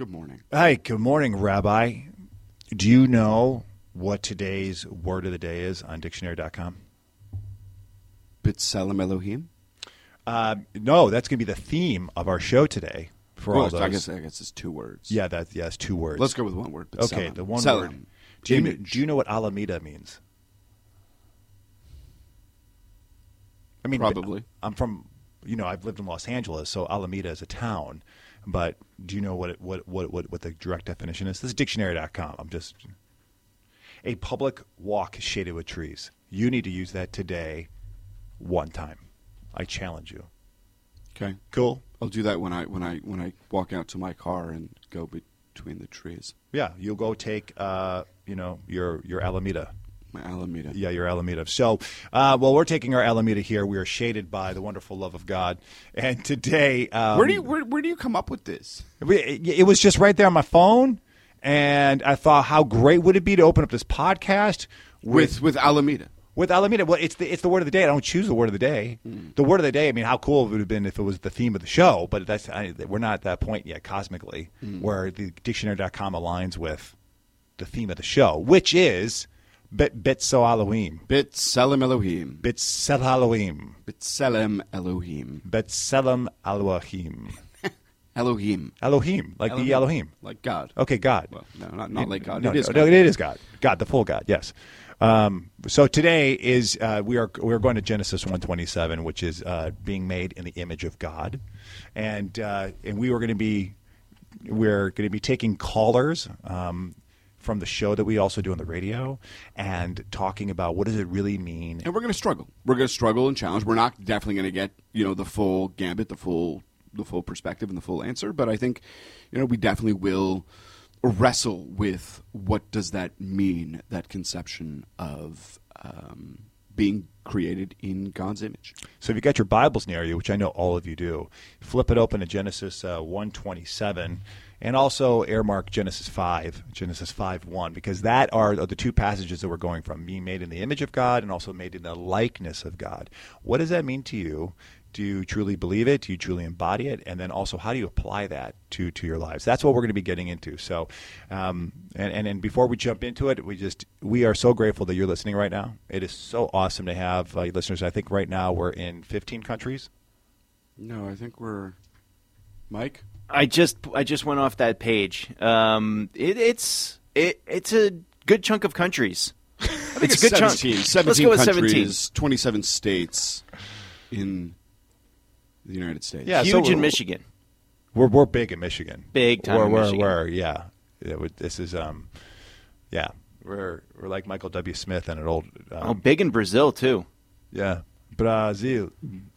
Good morning. Hi, good morning, Rabbi. Do you know what today's word of the day is on dictionary.com? B'Tselem Elohim? No, that's going to be the theme of our show today. For all those. I guess it's 2 words. Yeah, it's 2 words. Let's go with 1 word. Okay, the one Tselem. word. Do you know what Alameda means? I mean, probably. I'm from, I've lived in Los Angeles, so Alameda is a town. But do you know what the direct definition is? This is dictionary.com. A public walk shaded with trees. You need to use that today, one time. I challenge you. Okay, cool. I'll do that when I walk out to my car and go between the trees. Yeah, you'll go take your Alameda. My Alameda. Yeah, your Alameda. So, we're taking our Alameda here. We are shaded by the wonderful love of God. And today, where do you come up with this? It was just right there on my phone, and I thought, how great would it be to open up this podcast with Alameda? With Alameda. Well, it's the word of the day. I don't choose the word of the day. The word of the day. I mean, how cool it would have been if it was the theme of the show. But we're not at that point yet cosmically, where the dictionary.com aligns with the theme of the show, which is B'Tselem Elohim. B'Tselem Elohim. B'Tselem Elohim. B'Tselem Elohim. B'Tselem Elohim. Elohim. Like the Elohim. Like God. Okay, God. Well, no, not like God. No, it is God. No, it is God. God, the full God, yes. So today is we're going to Genesis 1:27, which is being made in the image of God. And we're going to be taking callers from the show that we also do on the radio and talking about what does it really mean. And we're going to struggle. We're going to struggle and challenge. We're not definitely going to get, the full gambit, the full perspective and the full answer. But I think, we definitely will wrestle with what does that mean, that conception of being created in God's image. So if you got your Bibles near you, which I know all of you do, flip it open to Genesis 1:27. And also earmark Genesis 5:1, because that are the 2 passages that we're going from, being made in the image of God and also made in the likeness of God. What does that mean to you? Do you truly believe it? Do you truly embody it? And then also, how do you apply that to your lives? That's what we're going to be getting into. So, and before we jump into it, we are so grateful that you're listening right now. It is so awesome to have listeners. I think right now we're in 15 countries. No, I think we're Mike. I just went off that page. It's a good chunk of countries. I think it's a good 17 chunk. 17 Let's go with countries, 17. 27 states in the United States. Yeah, huge in Michigan. We're big in Michigan. Big time in Michigan. This is we're like Michael W. Smith and an old. Big in Brazil too. Yeah, Brazil.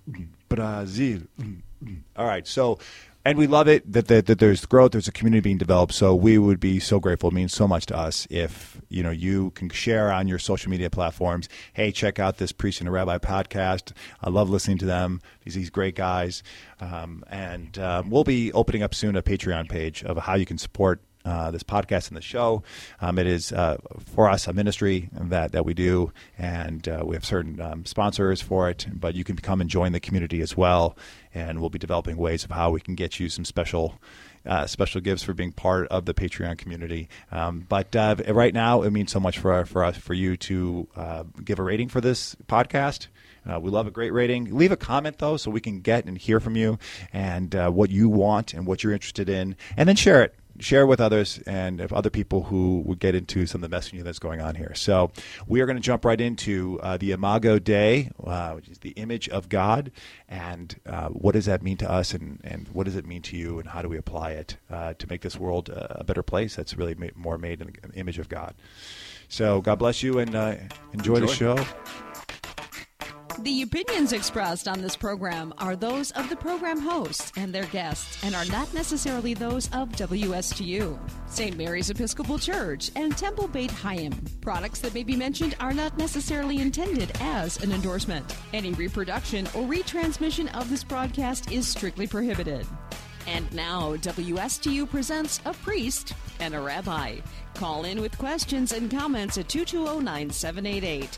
All right, so. And we love it that there's growth, there's a community being developed. So we would be so grateful. It means so much to us if you can share on your social media platforms. Hey, check out this Priest and a Rabbi podcast. I love listening to them. These great guys. And we'll be opening up soon a Patreon page of how you can support this podcast and the show. It is for us a ministry that we do, and we have certain sponsors for it. But you can come and join the community as well, and we'll be developing ways of how we can get you some special gifts for being part of the Patreon community. But right now, it means so much for you to give a rating for this podcast. We love a great rating. Leave a comment, though, so we can get and hear from you and what you want and what you're interested in, and then share it. Share with others and if other people who would get into some of the messaging that's going on here. So we are going to jump right into the Imago Dei, which is the image of God, and what does that mean to us, and what does it mean to you, and how do we apply it to make this world a better place that's really more made in the image of God. So God bless you, and enjoy the show. The opinions expressed on this program are those of the program hosts and their guests and are not necessarily those of WSTU, St. Mary's Episcopal Church, and Temple Beit Chaim. Products that may be mentioned are not necessarily intended as an endorsement. Any reproduction or retransmission of this broadcast is strictly prohibited. And now, WSTU presents A Priest and a Rabbi. Call in with questions and comments at 220-9788.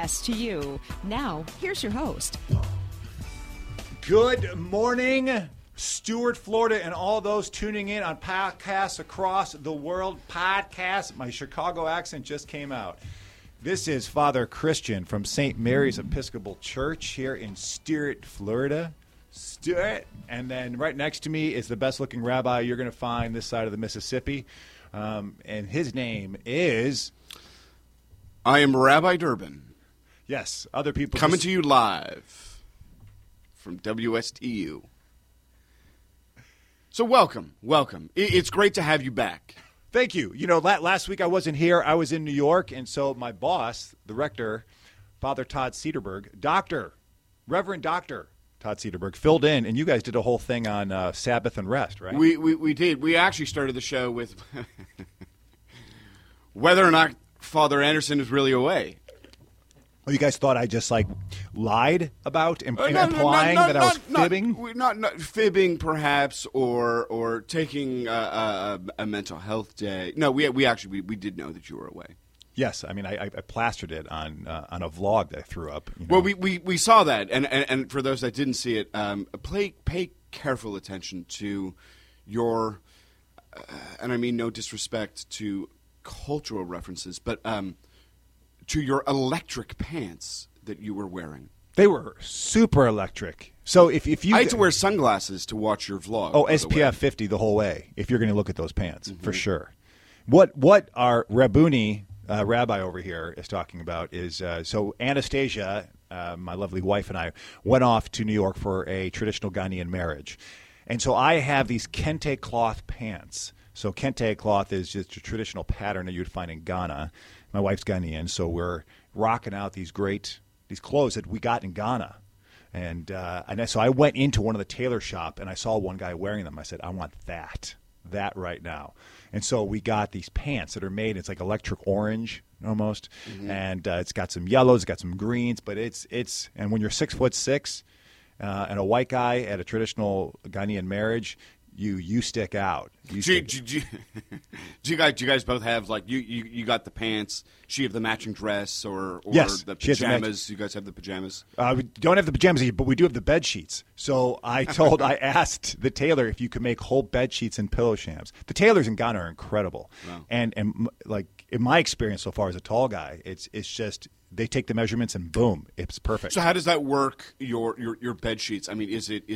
220-WSTU. Now, here's your host. Good morning, Stuart, Florida, and all those tuning in on podcasts across the world. Podcasts. My Chicago accent just came out. This is Father Christian from St. Mary's Episcopal Church here in Stuart, Florida. Stuart. And then right next to me is the best-looking rabbi you're going to find this side of the Mississippi. And his name is... I am Rabbi Durbin. Yes, other people... Coming to you live from WSTU. So welcome. It's great to have you back. Thank you. You know, last week I wasn't here. I was in New York, and so my boss, the rector, Father Todd Cederberg, Reverend Dr. Todd Cederberg, filled in, and you guys did a whole thing on Sabbath and rest, right? We did. We actually started the show with whether or not Father Anderson is really away. Oh, you guys thought I just, lied about implying that I was fibbing? Not fibbing, perhaps, or taking a mental health day. No, we did know that you were away. Yes, I mean I plastered it on a vlog that I threw up. You Well, know. we saw that, and for those that didn't see it, pay careful attention to your, and I mean no disrespect to cultural references, but to your electric pants that you were wearing. They were super electric. So if you... I had to wear sunglasses to watch your vlog. Oh, SPF 50 the whole way, if you're going to look at those pants, for sure. What our Rabuni, rabbi over here, is talking about is... so Anastasia, my lovely wife, and I went off to New York for a traditional Ghanaian marriage. And so I have these kente cloth pants. So kente cloth is just a traditional pattern that you'd find in Ghana. My wife's Ghanaian, so we're rocking out these clothes that we got in Ghana. And so I went into one of the tailor shop, and I saw one guy wearing them. I said, I want that right now. And so we got these pants that are made, it's like electric orange almost, and it's got some yellows, it's got some greens, but it's and when you're 6'6", and a white guy at a traditional Ghanaian marriage, you stick out. Do you guys both have you got the pants? She have the matching dress or yes, the pajamas? You guys have the pajamas? We don't have the pajamas, but we do have the bed sheets. So I asked the tailor if you could make whole bed sheets and pillow shams. The tailors in Ghana are incredible, wow. and in my experience so far as a tall guy, it's just. They take the measurements and boom, it's perfect. So how does that work? Your bed sheets? I mean, is it?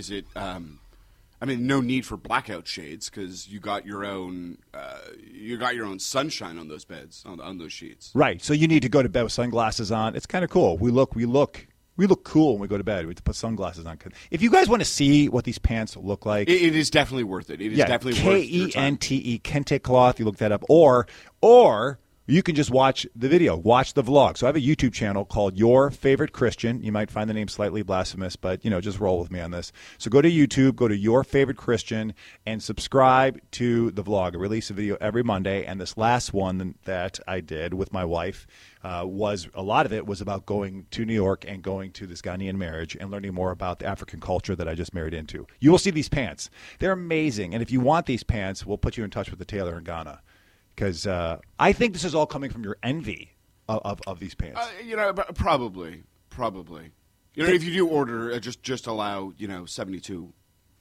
I mean, no need for blackout shades because you got your own sunshine on those beds on those sheets. Right. So you need to go to bed with sunglasses on. It's kind of cool. We look cool when we go to bed. We have to put sunglasses on. If you guys want to see what these pants look like, it is definitely worth it. It is definitely worth your time. Kente, Kente cloth. You look that up, or you can just watch the video, watch the vlog. So I have a YouTube channel called Your Favorite Christian. You might find the name slightly blasphemous, but, just roll with me on this. So go to YouTube, go to Your Favorite Christian, and subscribe to the vlog. I release a video every Monday, and this last one that I did with my wife a lot of it was about going to New York and going to this Ghanaian marriage and learning more about the African culture that I just married into. You will see these pants. They're amazing, and if you want these pants, we'll put you in touch with the tailor in Ghana. Because I think this is all coming from your envy of these pants. Probably. If you do order, just allow 72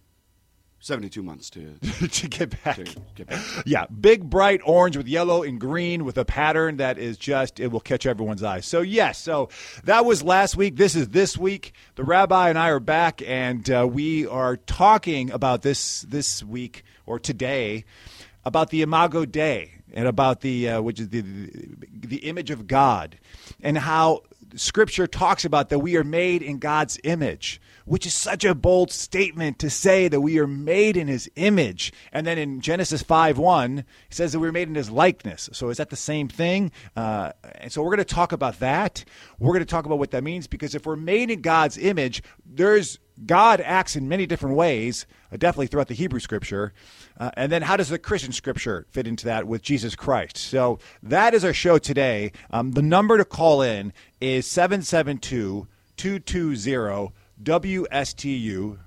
months to to get back. To get back. Yeah, big bright orange with yellow and green with a pattern that is it will catch everyone's eyes. So yes, so that was last week. This is this week. The rabbi and I are back, and we are talking about this week or today about the Imago Dei. And about which is the image of God, and how Scripture talks about that we are made in God's image, which is such a bold statement to say that we are made in His image. And then in Genesis 5:1, He says that we're made in His likeness. So is that the same thing? And so we're going to talk about that. We're going to talk about what that means, because if we're made in God's image, God acts in many different ways, definitely throughout the Hebrew Scripture. And then how does the Christian Scripture fit into that with Jesus Christ? So that is our show today. The number to call in is 772-220-3232. WSTU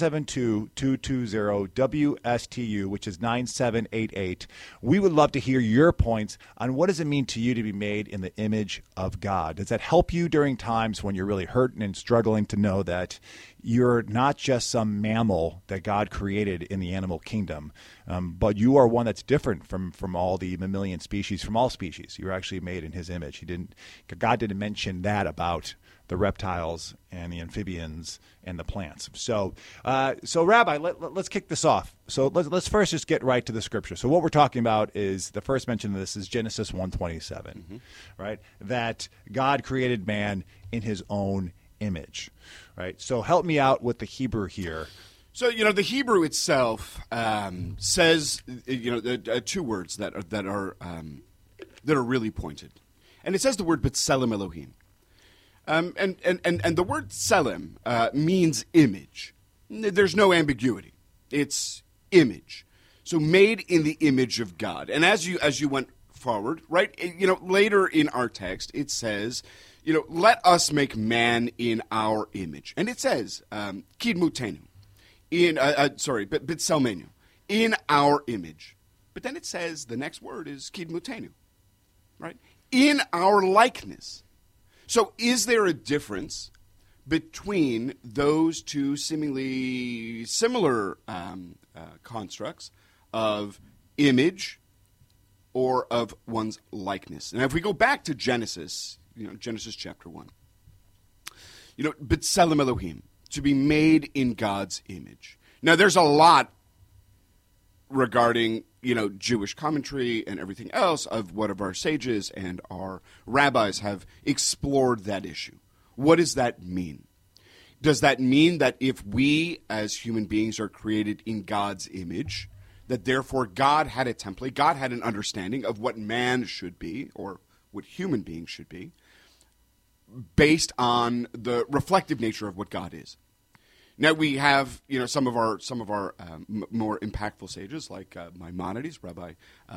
772-220 WSTU, which is 9788. We would love to hear your points on what does it mean to you to be made in the image of God. Does that help you during times when you're really hurting and struggling to know that you're not just some mammal that God created in the animal kingdom, but you are one that's different from all the mammalian species, from all species. You're actually made in His image. God didn't mention that about the reptiles and the amphibians and the plants. So Rabbi, let's kick this off. So let's first just get right to the scripture. So what we're talking about is the first mention of this is Genesis 1:27, right? That God created man in His own image, right? So help me out with the Hebrew here. So the Hebrew itself says two words that are really pointed, and it says the word B'Tselem Elohim. And the word tselem means image. There's no ambiguity. It's image. So made in the image of God. And as you went forward, right, later in our text, it says, let us make man in our image. And it says, kidmutenu, B'Tselmenu, in our image. But then it says the next word is kidmutenu, right? In our likeness. So is there a difference between those two seemingly similar constructs of image or of one's likeness? And if we go back to Genesis, Genesis chapter 1, B'Tselem Elohim, to be made in God's image. Now, there's a lot regarding Jewish commentary and everything else of what of our sages and our rabbis have explored that issue. What does that mean? Does that mean that if we as human beings are created in God's image, that therefore God had a template, God had an understanding of what man should be or what human beings should be based on the reflective nature of what God is? Now we have, some of our more impactful sages like Maimonides, Rabbi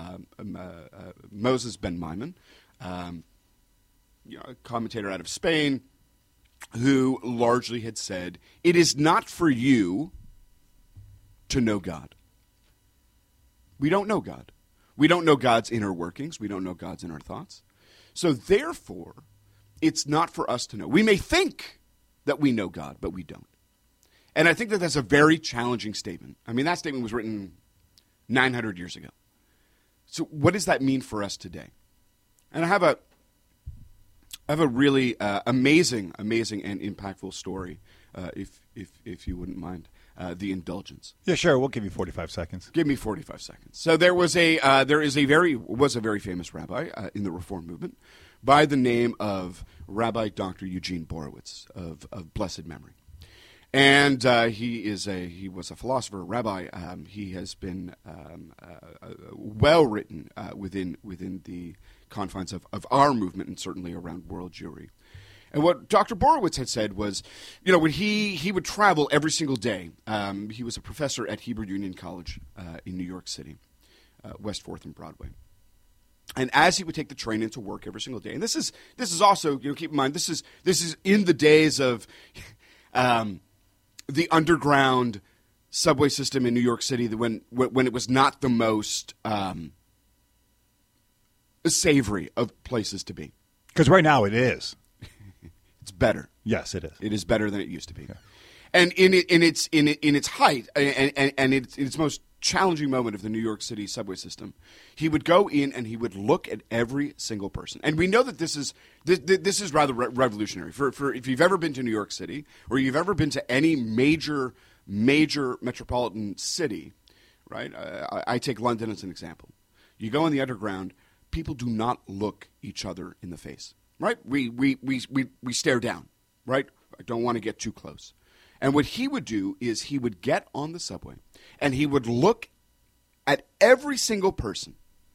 Moses ben Maimon, a commentator out of Spain, who largely had said, "It is not for you to know God. We don't know God. We don't know God's inner workings. We don't know God's inner thoughts. So therefore, it's not for us to know. We may think that we know God, but we don't." And I think that that's a very challenging statement. I mean, that statement was written 900 years ago. So what does that mean for us today? And I have a really amazing and impactful story, if you wouldn't mind, the indulgence. Yeah, sure. We'll give you 45 seconds. Give me 45 seconds. So there was a very famous rabbi in the Reform movement by the name of Rabbi Dr. Eugene Borowitz of blessed memory. And he was a philosopher, a rabbi. He has been well written within the confines of our movement and certainly around world Jewry. And what Dr. Borowitz had said was, when he would travel every single day, he was a professor at Hebrew Union College in New York City, West 4th and Broadway. And as he would take the train into work every single day, and this is also, keep in mind, this is in the days of the underground subway system in New York City, when it was not the most savory of places to be. Because right now it is. It's better. Yes, it is. It is better than it used to be. Yeah. And in its height and its most challenging moment of the New York City subway system, he would go in and he would look at every single person. And we know that this is rather revolutionary. For if you've ever been to New York City or you've ever been to any major metropolitan city, right? I take London as an example. You go in the underground, people do not look each other in the face, right? We stare down, right? I don't want to get too close. And what he would do is he would get on the subway and he would look at every single person.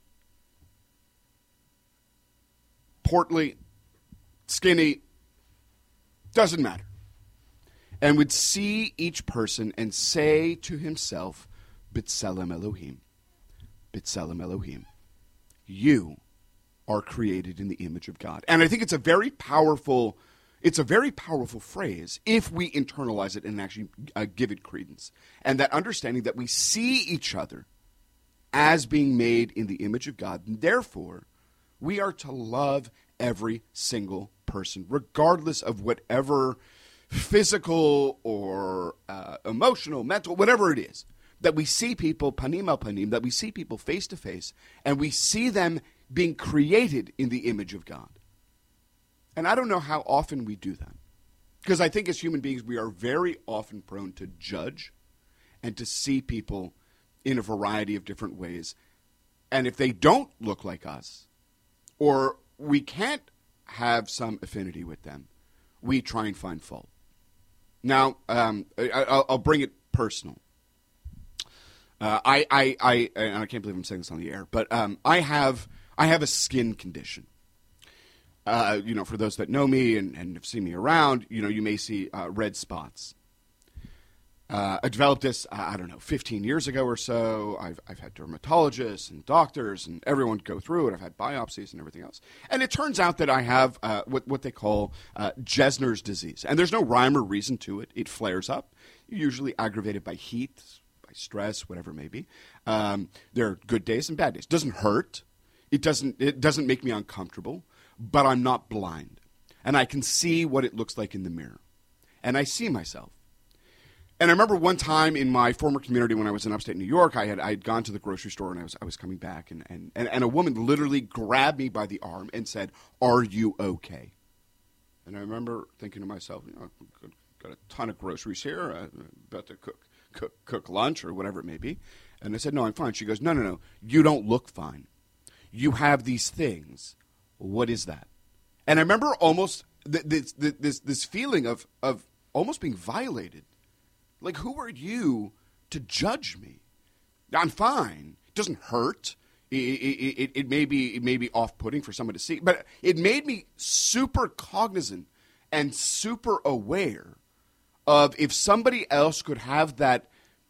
Portly, skinny, doesn't matter. And would see each person and say to himself, B'Tselem Elohim, B'Tselem Elohim. You are created in the image of God. And I think it's a very powerful It's a very powerful phrase if we internalize it and actually give it credence. And that understanding that we see each other as being made in the image of God. And therefore, we are to love every single person, regardless of whatever physical or emotional, mental, whatever it is. That we see people panim al panim, that we see people face to face, and we see them being created in the image of God. And I don't know how often we do that. Because I think as human beings, we are very often prone to judge and to see people in a variety of different ways. And if they don't look like us, or we can't have some affinity with them, we try and find fault. Now, I'll bring it personal. And I can't believe I'm saying this on the air, but I have a skin condition. For those that know me and have seen me around, you may see red spots. I developed this, 15 years ago or so. I've had dermatologists and doctors and everyone go through it. I've had biopsies and everything else. And it turns out that I have what they call Jesner's disease. And there's no rhyme or reason to it. It flares up, usually aggravated by heat, by stress, whatever it may be. There are good days and bad days. It doesn't hurt. It doesn't make me uncomfortable. But I'm not blind. And I can see what it looks like in the mirror. And I see myself. And I remember one time in my former community when I was in upstate New York, I had gone to the grocery store and I was coming back and a woman literally grabbed me by the arm and said, "Are you okay?" And I remember thinking to myself, I've got a ton of groceries here, about to cook lunch or whatever it may be. And I said, "No, I'm fine." She goes, No, you don't look fine. You have these things. What is that? And I remember almost this feeling of almost being violated. Like, who are you to judge me? I'm fine. It doesn't hurt. It may be off-putting for someone to see, but it made me super cognizant and super aware of if somebody else could have that.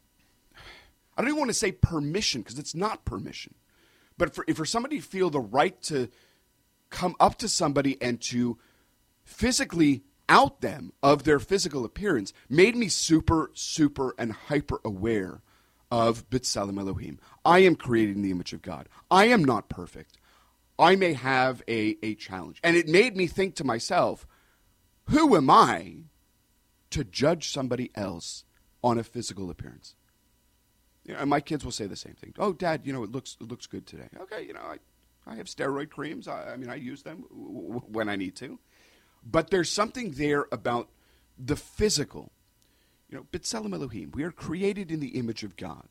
I don't even want to say permission because it's not permission, but for somebody to feel the right to come up to somebody and to physically out them of their physical appearance made me super, super and hyper aware of B'Tselem Elohim. I am created in the image of God. I am not perfect. I may have a challenge. And it made me think to myself, who am I to judge somebody else on a physical appearance? And my kids will say the same thing. "Oh, Dad, it looks good today." Okay, I have steroid creams. I use them when I need to. But there's something there about the physical. B'Tselem Elohim. We are created in the image of God.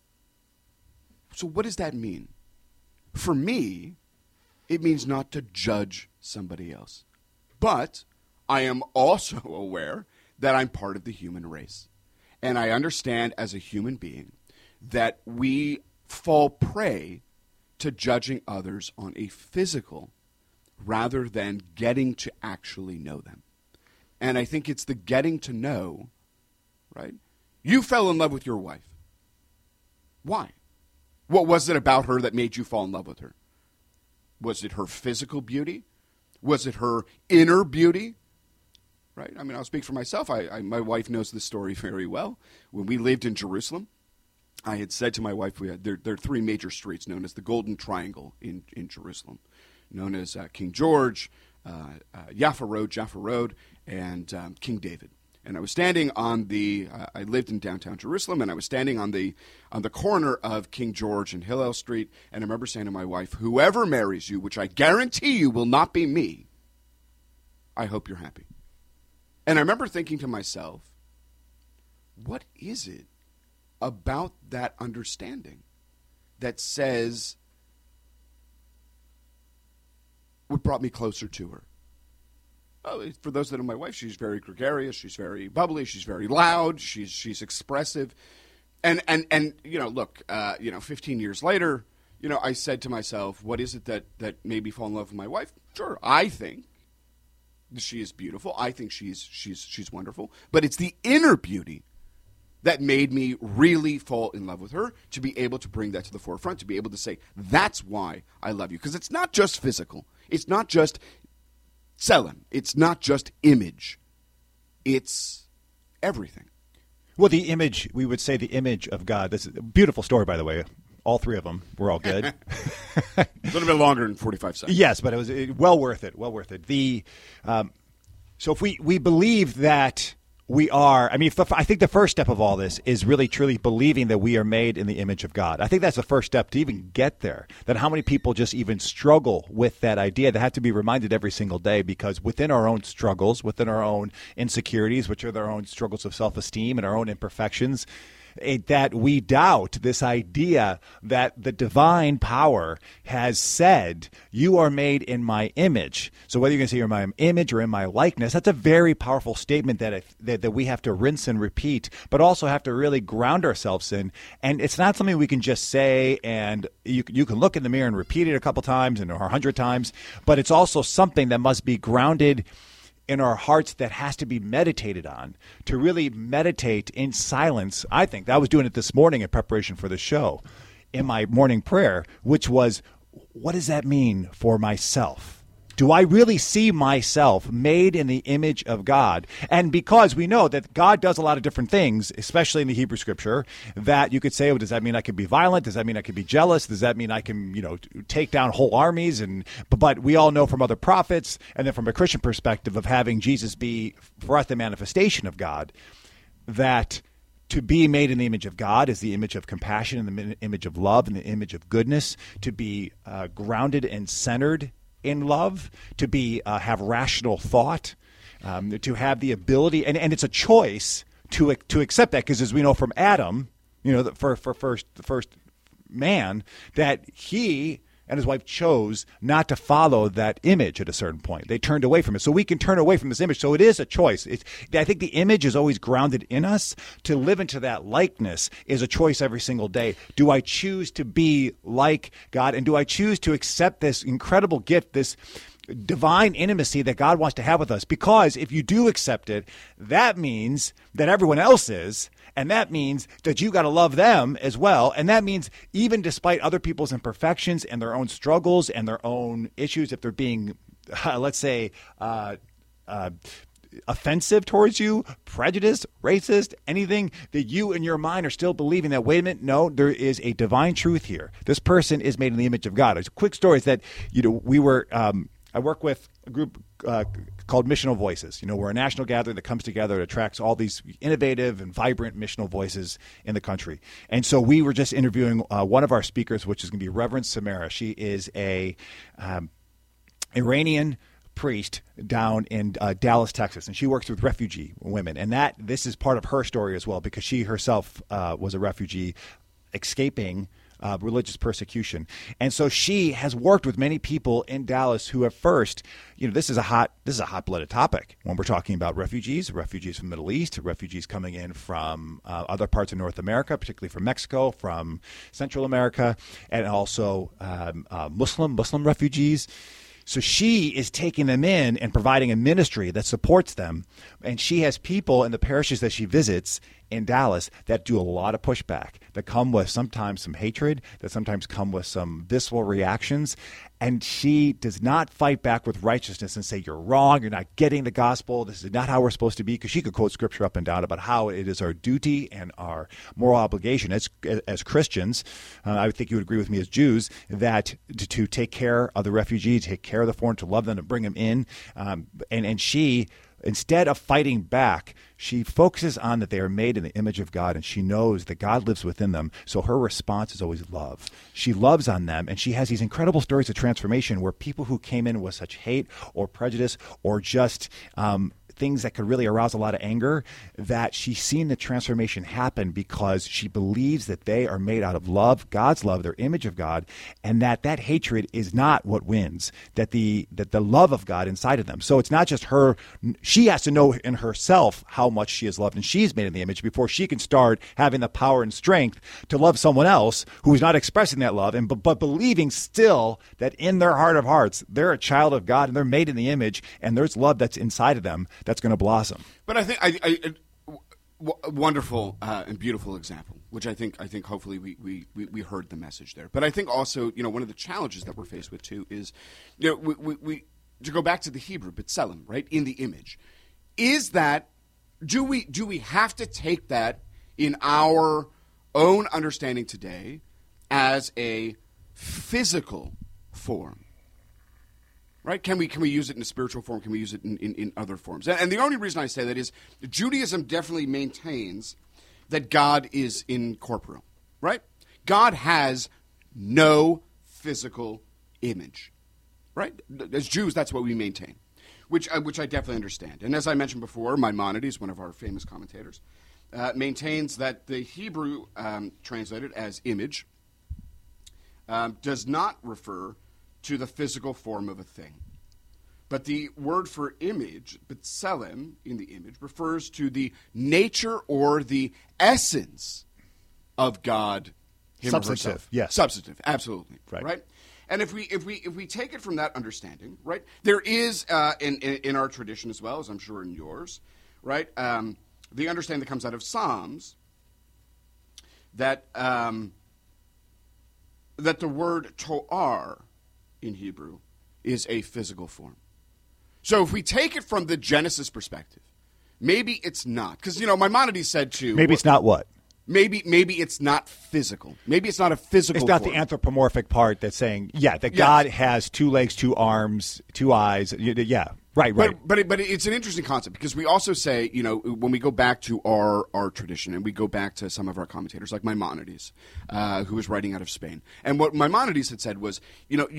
So what does that mean? For me, it means not to judge somebody else. But I am also aware that I'm part of the human race. And I understand as a human being that we fall prey to judging others on a physical rather than getting to actually know them. And I think it's the getting to know, right? You fell in love with your wife. Why? What was it about her that made you fall in love with her? Was it her physical beauty? Was it her inner beauty? Right? I'll speak for myself. My wife knows this story very well. When we lived in Jerusalem, I had said to my wife, there are three major streets known as the Golden Triangle in Jerusalem, known as King George, Jaffa Road, and King David. And I was standing on I lived in downtown Jerusalem, and I was standing on the corner of King George and Hillel Street, and I remember saying to my wife, "Whoever marries you, which I guarantee you will not be me, I hope you're happy." And I remember thinking to myself, what is it about that understanding that says what brought me closer to her? Oh, for those that know my wife, she's very gregarious, she's very bubbly, she's very loud, she's expressive. And look, 15 years later, I said to myself, what is it that made me fall in love with my wife? Sure, I think she is beautiful. I think she's wonderful. But it's the inner beauty that made me really fall in love with her, to be able to bring that to the forefront, to be able to say, that's why I love you. Because it's not just physical. It's not just tselem. It's not just image. It's everything. Well, the image, we would say the image of God. This is a beautiful story, by the way. All three of them were all good. A little bit longer than 45 seconds. Yes, but it was well worth it. Well worth it. So if we believe that we are, I mean, I think the first step of all this is really truly believing that we are made in the image of God. I think that's the first step to even get there. That how many people just even struggle with that idea. They have to be reminded every single day, because within our own struggles, within our own insecurities, which are their own struggles of self-esteem and our own imperfections, that we doubt this idea that the divine power has said, you are made in my image. So whether you're going to say you're in my image or in my likeness, that's a very powerful statement that we have to rinse and repeat, but also have to really ground ourselves in. And it's not something we can just say, and you can look in the mirror and repeat it a couple times or 100 times, but it's also something that must be grounded in our hearts, that has to be meditated on, to really meditate in silence. I think I was doing it this morning in preparation for the show in my morning prayer, which was, what does that mean for myself? Do I really see myself made in the image of God? And because we know that God does a lot of different things, especially in the Hebrew Scripture, that you could say, well, does that mean I could be violent? Does that mean I could be jealous? Does that mean I can, take down whole armies? But we all know from other prophets, and then from a Christian perspective of having Jesus be, for us, the manifestation of God, that to be made in the image of God is the image of compassion and the image of love and the image of goodness, to be grounded and centered in love, to be have rational thought, to have the ability, and it's a choice to accept that, because as we know from Adam, the first man, that he and his wife chose not to follow that image at a certain point. They turned away from it. So we can turn away from this image. So it is a choice. I think the image is always grounded in us. To live into that likeness is a choice every single day. Do I choose to be like God? And do I choose to accept this incredible gift, this divine intimacy that God wants to have with us? Because if you do accept it, that means that everyone else is. And that means that you got to love them as well. And that means even despite other people's imperfections and their own struggles and their own issues, if they're being, let's say, offensive towards you, prejudiced, racist, anything, that you in your mind are still believing that, wait a minute, no, there is a divine truth here. This person is made in the image of God. A quick story is that, we were, I work with a group called Missional Voices. We're a national gathering that comes together, that attracts all these innovative and vibrant missional voices in the country. And so we were just interviewing one of our speakers, which is going to be Reverend Samara. She is a Iranian priest down in Dallas, Texas, and she works with refugee women. And this is part of her story as well, because she herself was a refugee escaping religious persecution. And so she has worked with many people in Dallas who at first, this is a hot-blooded topic when we're talking about refugees from the Middle East, refugees coming in from other parts of North America, particularly from Mexico, from Central America, and also Muslim refugees. So she is taking them in and providing a ministry that supports them. And she has people in the parishes that she visits in Dallas that do a lot of pushback, that come with sometimes some hatred, that sometimes come with some visceral reactions. And she does not fight back with righteousness and say, you're wrong, you're not getting the gospel, this is not how we're supposed to be, because she could quote scripture up and down about how it is our duty and our moral obligation as Christians, I think you would agree with me as Jews, that to take care of the refugee, take care of the foreign, to love them, to bring them in. And she, instead of fighting back, she focuses on that they are made in the image of God, and she knows that God lives within them. So her response is always love. She loves on them, and she has these incredible stories of transformation where people who came in with such hate or prejudice or just things that could really arouse a lot of anger, that she's seen the transformation happen because she believes that they are made out of love, God's love, their image of God, and that hatred is not what wins, that the love of God inside of them. So it's not just her. She has to know in herself how much she is loved, and she's made in the image before she can start having the power and strength to love someone else who is not expressing that love, but believing still that in their heart of hearts, they're a child of God and they're made in the image, and there's love that's inside of them that's going to blossom. But I think wonderful and beautiful example, which I think hopefully we heard the message there. But I think also, one of the challenges that we're faced with too is, to go back to the Hebrew, B'Tselem, right, in the image, is that, do we have to take that in our own understanding today as a physical form? Right? Can we use it in a spiritual form? Can we use it in other forms? And the only reason I say that is Judaism definitely maintains that God is incorporeal, right? God has no physical image, right? As Jews, that's what we maintain, which I definitely understand. And as I mentioned before, Maimonides, one of our famous commentators, maintains that the Hebrew translated as image does not refer to the physical form of a thing. But the word for image, B'Tselem, in the image, refers to the nature or the essence of God, him or Substantive, herself. yes. Substantive, absolutely. Right. And if we take it from that understanding, right, there is in our tradition as well, as I'm sure in yours, right, the understanding that comes out of Psalms that that the word to'ar in Hebrew is a physical form. So if we take it from the Genesis perspective, maybe it's not. Because, Maimonides said to... Maybe it's not what? Maybe it's not physical. Maybe it's not a physical It's not form. the anthropomorphic part that's saying, that God has 2 legs, 2 arms, 2 eyes. Yeah, right. But it's an interesting concept because we also say, when we go back to our tradition and we go back to some of our commentators like Maimonides, who was writing out of Spain. And what Maimonides had said was,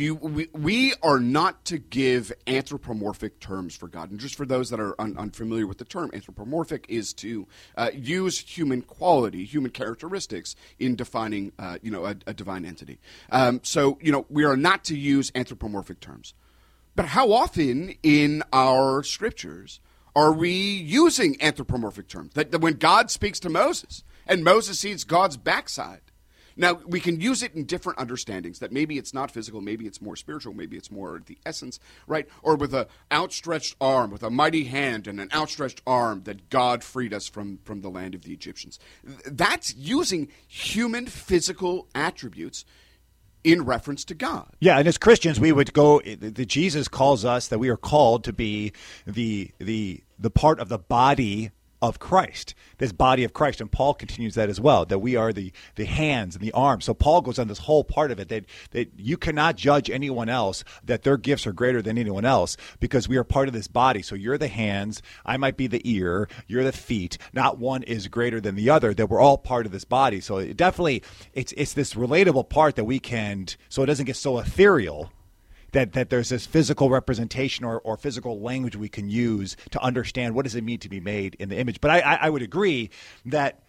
we are not to give anthropomorphic terms for God. And just for those that are unfamiliar with the term, anthropomorphic is to use human quality, human characteristics in defining, a divine entity. So we are not to use anthropomorphic terms. But how often in our scriptures are we using anthropomorphic terms? That when God speaks to Moses and Moses sees God's backside. Now, we can use it in different understandings, that maybe it's not physical, maybe it's more spiritual, maybe it's more the essence, right? Or with an outstretched arm, with a mighty hand and an outstretched arm that God freed us from the land of the Egyptians. That's using human physical attributes in reference to God. Yeah, and as Christians, we would go. Jesus calls us that we are called to be the part of the body of Christ, this body of Christ, and Paul continues that as well. That we are the hands and the arms. So Paul goes on this whole part of it that you cannot judge anyone else that their gifts are greater than anyone else because we are part of this body. So you're the hands, I might be the ear, you're the feet. Not one is greater than the other. That we're all part of this body. So it definitely, it's this relatable part that we can, so it doesn't get so ethereal. That there's this physical representation or physical language we can use to understand what does it mean to be made in the image. But I would agree that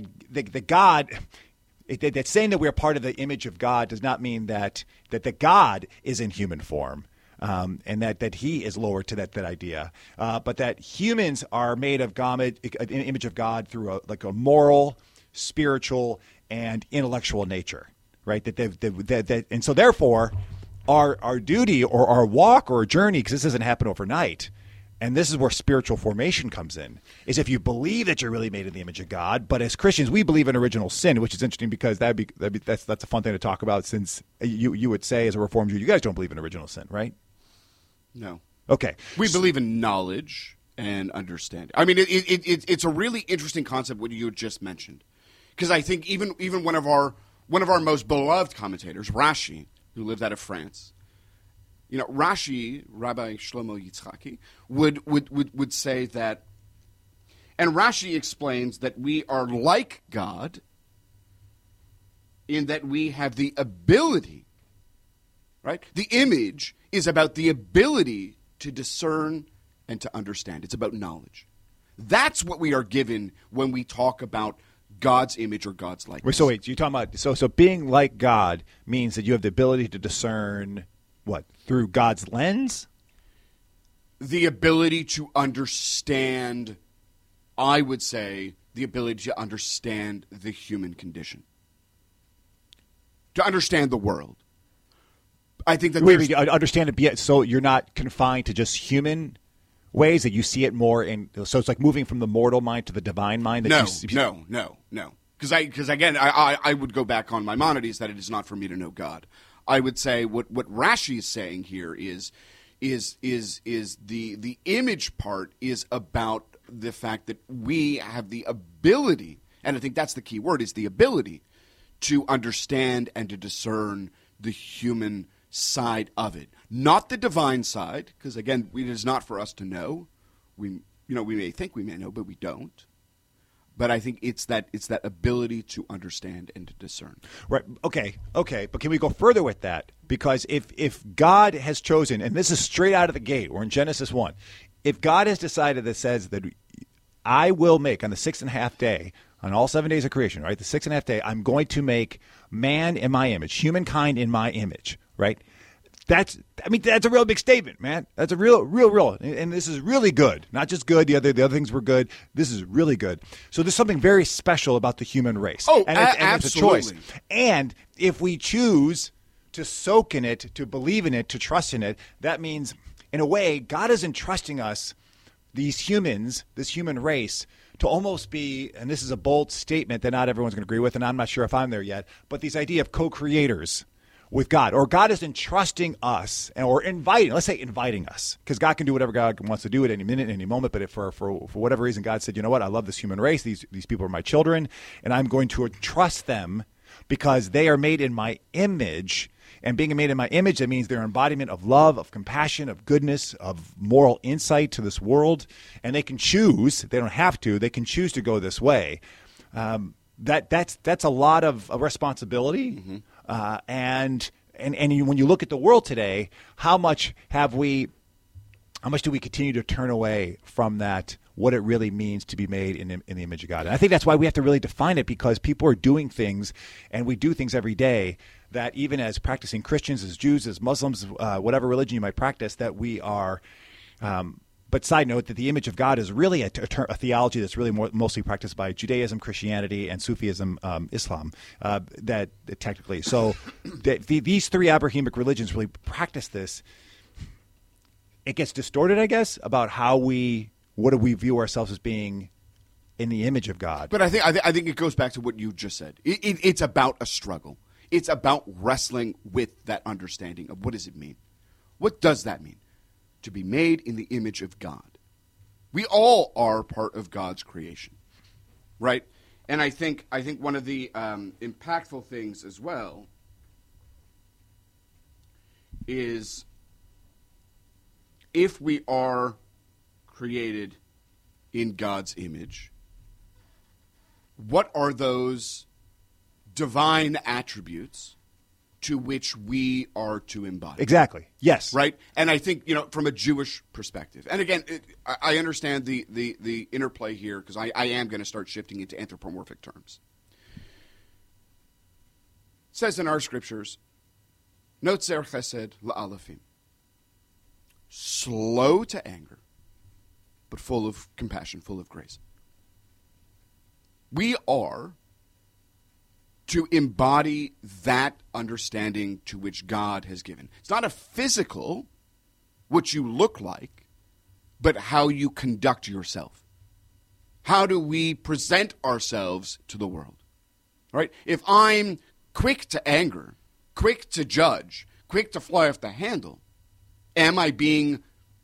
God, that saying that we're part of the image of God does not mean that the God is in human form. And that he is lower to that idea, but that humans are made of an image of God through a moral, spiritual, and intellectual nature, right? And so therefore, our duty or our walk or journey, because this doesn't happen overnight, and this is where spiritual formation comes in, is if you believe that you're really made in the image of God. But as Christians, we believe in original sin, which is interesting because that's a fun thing to talk about, since you would say as a Reformed Jew, you guys don't believe in original sin, right? No. Okay. We believe in knowledge and understanding. I mean, it's a really interesting concept what you just mentioned, because I think even one of our most beloved commentators, Rashi, who lived out of France, Rashi, Rabbi Shlomo Yitzchaki, would say that, and Rashi explains that we are like God in that we have the ability, right? The image is about the ability to discern and to understand. It's about knowledge. That's what we are given when we talk about God's image or God's likeness. So wait, you're talking about so being like God means that you have the ability to discern what? Through God's lens? The ability to understand, I would say, the ability to understand the human condition. To understand the world. I think that understand it, so you're not confined to just human ways, that you see it more in, so it's like moving from the mortal mind to the divine mind? No. Because again, I would go back on Maimonides that it is not for me to know God. I would say what Rashi is saying here is is the image part is about the fact that we have the ability, and I think that's the key word, is the ability to understand and to discern the human side of it, not the divine side, because again, it is not for us to know. We may think we may know, but we don't. But I think it's that ability to understand and to discern. Right. Okay. But can we go further with that? Because if God has chosen, and this is straight out of the gate, we're in Genesis 1, if God has decided that says that I will make on the 6.5 day, on all 7 days of creation, right, the 6.5 day, I'm going to make man in my image, humankind in my image, right? That's a real big statement, man. That's a real, and this is really good. Not just good. The other things were good. This is really good. So there's something very special about the human race. Oh, and absolutely. It's a choice. And if we choose to soak in it, to believe in it, to trust in it, that means, in a way, God is entrusting us, these humans, this human race, to almost be, and this is a bold statement that not everyone's going to agree with, and I'm not sure if I'm there yet, but this idea of co-creators with God, or God is entrusting us, or inviting us, because God can do whatever God wants to do at any minute, any moment, but if for whatever reason God said, you know what, I love this human race, these people are my children, and I'm going to entrust them because they are made in my image, and being made in my image, that means they're an embodiment of love, of compassion, of goodness, of moral insight to this world, and they can choose, they don't have to, they can choose to go this way. That's a lot of responsibility. Mm-hmm. And when you look at the world today, how much do we continue to turn away from that, what it really means to be made in the image of God? And I think that's why we have to really define it, because people are doing things, and we do things every day that even as practicing Christians, as Jews, as Muslims, whatever religion you might practice, that we are but side note that the image of God is really a theology that's really mostly practiced by Judaism, Christianity, and Sufism, Islam, that technically. So these three Abrahamic religions really practice this. It gets distorted, I guess, about what do we view ourselves as being in the image of God. But I think it goes back to what you just said. It's about a struggle. It's about wrestling with that understanding of what does it mean? What does that mean? To be made in the image of God. We all are part of God's creation, right? And I think one of the impactful things as well is if we are created in God's image, what are those divine attributes to which we are to embody? Exactly. Yes. Right? And I think, from a Jewish perspective, and again, I understand the interplay here, because I am going to start shifting into anthropomorphic terms. It says in our scriptures, Notzer chesed la'alafim. Slow to anger, but full of compassion, full of grace. We are to embody that understanding to which God has given. It's not a physical, what you look like, but how you conduct yourself. How do we present ourselves to the world? Right? If I'm quick to anger, quick to judge, quick to fly off the handle, am I being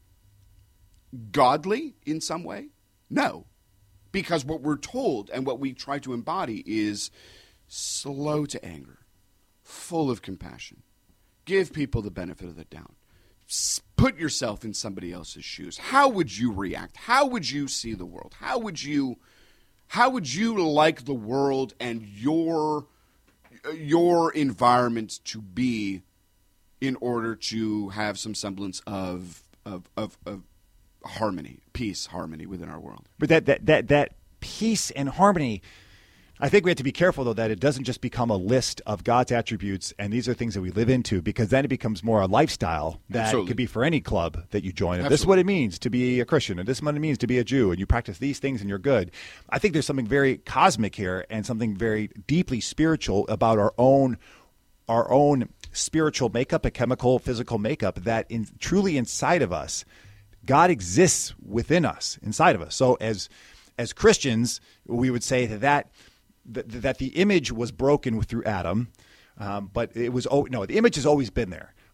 godly in some way? No. Because what we're told and what we try to embody is slow to anger, full of compassion. Give people the benefit of the doubt. Put yourself in somebody else's shoes. How would you react? How would you see the world? How would you like the world and your environment to be in order to have some semblance of harmony, peace, harmony within our world? But that peace and harmony, I think we have to be careful, though, that it doesn't just become a list of God's attributes and these are things that we live into, because then it becomes more a lifestyle that Absolutely. Could be for any club that you join. And Absolutely. this is what it means to be a Christian, and this is what it means to be a Jew, and you practice these things and you're good. I think there's something very cosmic here and something very deeply spiritual about our own spiritual makeup, a chemical, physical makeup that truly inside of us, God exists within us, inside of us. So as Christians, we would say that the image was broken through Adam, but the image has always been there.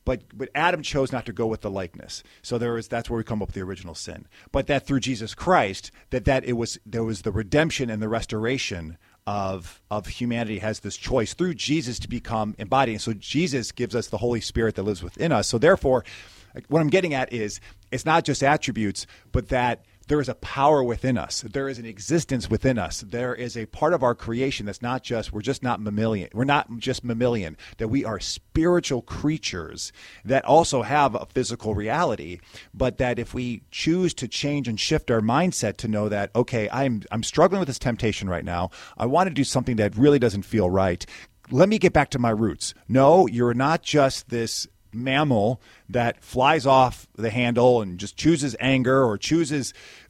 But Adam chose not to go with the likeness. So that's where we come up with the original sin. But that through Jesus Christ, there was the redemption and the restoration of humanity has this choice through Jesus to become embodied. And so Jesus gives us the Holy Spirit that lives within us. So therefore, what I'm getting at is it's not just attributes, but that there is a power within us. There is an existence within us. There is a part of our creation that's not just, we're just not mammalian. We're not just mammalian, that we are spiritual creatures that also have a physical reality, but that if we choose to change and shift our mindset to know that, okay, I'm struggling with this temptation right now. I want to do something that really doesn't feel right. Let me get back to my roots. No, you're not just this mammal that flies off the handle and just chooses anger or chooses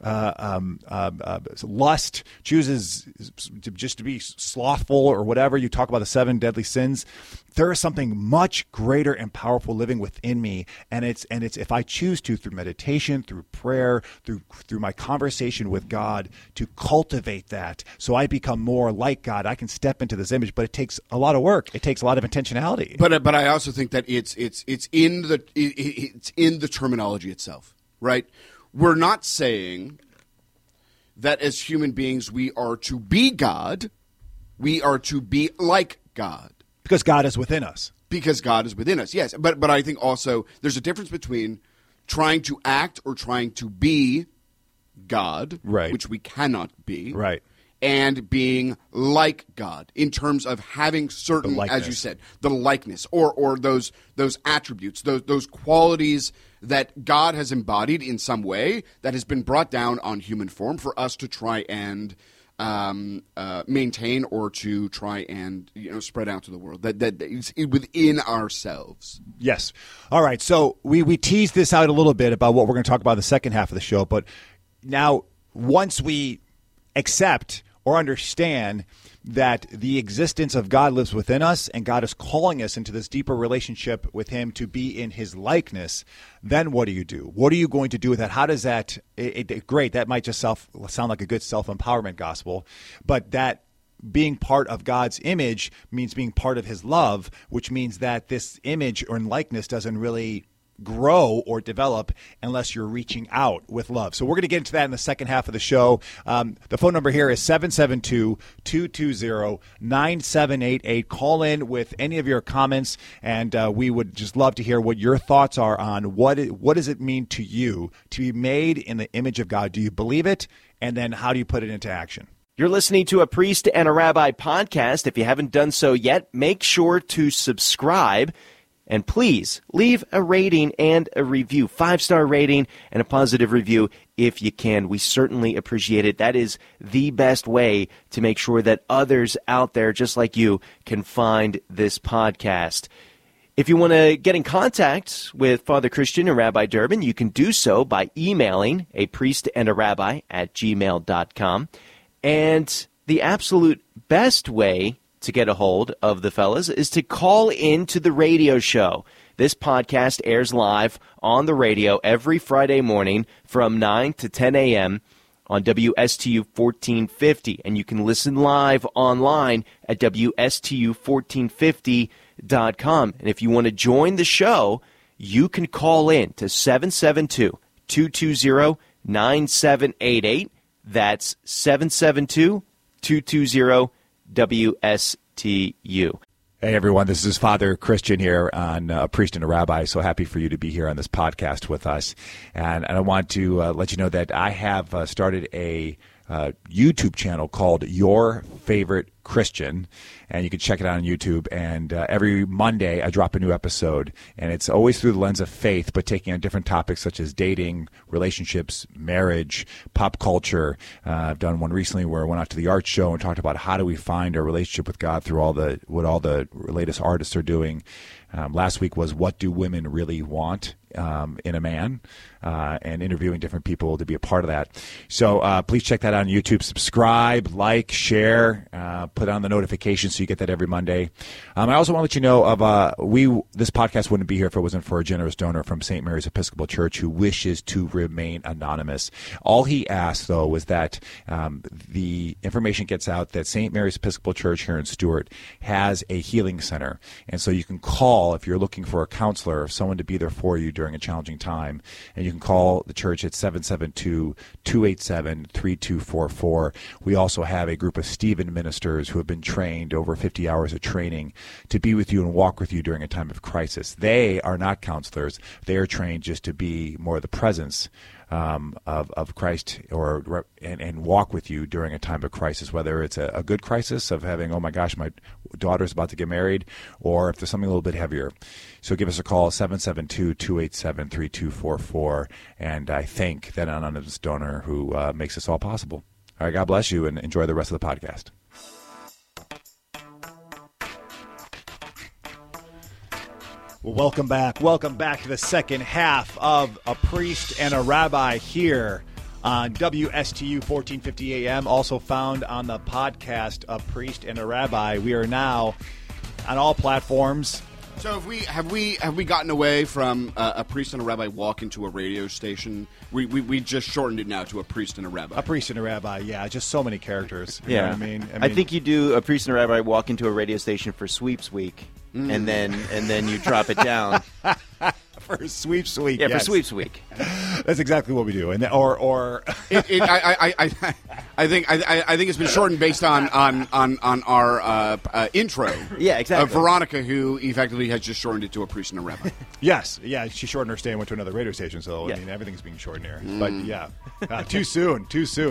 lust, chooses just to be slothful or whatever. You talk about the 7 deadly sins. There is something much greater and powerful living within me, and it's if I choose to, through meditation, through prayer, through my conversation with God, to cultivate that, so I become more like God. I can step into this image, but it takes a lot of work. It takes a lot of intentionality. But I also think that it's in the terminology itself, right? We're not saying that as human beings we are to be God. We are to be like God. Because God is within us. Because God is within us, yes. But I think also there's a difference between trying to act or trying to be God, right, which we cannot be, right, and being like God in terms of having certain, as you said, the likeness or those attributes, those qualities that God has embodied in some way that has been brought down on human form for us to try and maintain or to try and spread out to the world. That is within ourselves. Yes. All right. So we teased this out a little bit about what we're going to talk about in the second half of the show, but now once we accept or understand that the existence of God lives within us and God is calling us into this deeper relationship with him to be in his likeness, then what do you do? What are you going to do with that? How does that great, that might just sound like a good self-empowerment gospel, but that being part of God's image means being part of his love, which means that this image or likeness doesn't really grow or develop unless you're reaching out with love. So we're going to get into that in the second half of the show. The phone number here is 772-220-9788. Call in with any of your comments, and we would just love to hear what your thoughts are on what does it mean to you to be made in the image of God. Do you believe it? And then how do you put it into action? You're listening to a Priest and a Rabbi podcast. If you haven't done so yet, make sure to subscribe. And please leave a rating and a review, 5-star rating and a positive review if you can. We certainly appreciate it. That is the best way to make sure that others out there just like you can find this podcast. If you want to get in contact with Father Christian and Rabbi Durbin, you can do so by emailing apriestandarabbi@gmail.com. And the absolute best way to get a hold of the fellas is to call in to the radio show. This podcast airs live on the radio every Friday morning from 9 to 10 a.m. on WSTU 1450. And you can listen live online at WSTU1450.com. And if you want to join the show, you can call in to 772-220-9788. That's 772-220-WSTU. Hey, everyone. This is Father Christian here on A Priest and a Rabbi. So happy for you to be here on this podcast with us. And I want to let you know that I have started a YouTube channel called Your Favorite Christian, and you can check it out on YouTube. And every Monday I drop a new episode, and it's always through the lens of faith, but taking on different topics such as dating, relationships, marriage, pop culture. I've done one recently where I went out to the art show and talked about how do we find our relationship with God through what all the latest artists are doing. Last week was what do women really want? in a man and interviewing different people to be a part of that. So please check that out on YouTube. Subscribe, like, share, put on the notifications so you get that every Monday. I also want to let you know of this podcast wouldn't be here if it wasn't for a generous donor from St. Mary's Episcopal Church who wishes to remain anonymous. All he asked, though, was that the information gets out that St. Mary's Episcopal Church here in Stuart has a healing center. And so you can call if you're looking for a counselor or someone to be there for you during a challenging time. And you can call the church at 772-287-3244. We also have a group of Stephen ministers who have been trained over 50 hours of training to be with you and walk with you during a time of crisis. They are not counselors. They are trained just to be more the presence of Christ and walk with you during a time of crisis, whether it's a good crisis of having, oh my gosh, my daughter's about to get married, or if there's something a little bit heavier. So give us a call, 772-287-3244, and I thank that anonymous donor who makes this all possible. All right, God bless you, and enjoy the rest of the podcast. Well, welcome back. Welcome back to the second half of A Priest and a Rabbi here on WSTU 1450 AM, also found on the podcast A Priest and a Rabbi. We are now on all platforms. So have we gotten away from a priest and a rabbi walk into a radio station? We just shortened it now to a priest and a rabbi. A priest and a rabbi, yeah, just so many characters. You yeah, know what I mean, I think you do a priest and a rabbi walk into a radio station for sweeps week, and then you drop it down. For sweeps week, yeah, yes. For sweeps week. That's exactly what we do, and I think it's been shortened based on our intro. Yeah, exactly. Veronica, who effectively has just shortened it to a priest and a rabbi. Yes, yeah, she shortened her stay and went to another radio station. So yeah. I mean, everything's being shortened here. But yeah, too soon.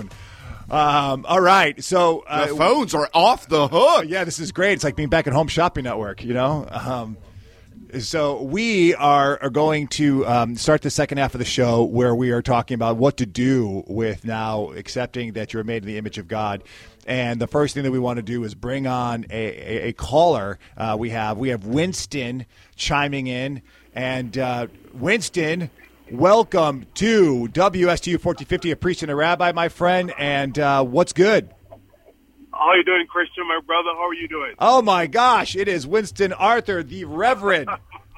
All right, so the phones are off the hook. Yeah, this is great. It's like being back at Home Shopping Network, you know. So we are going to start the second half of the show where we are talking about what to do with now accepting that you're made in the image of God. And the first thing that we want to do is bring on a caller. We have Winston chiming in. And Winston, welcome to WSTU 1450, A Priest and a Rabbi, my friend. And what's good? How are you doing, Christian, my brother? How are you doing? Oh, my gosh. It is Winston Arthur, the Reverend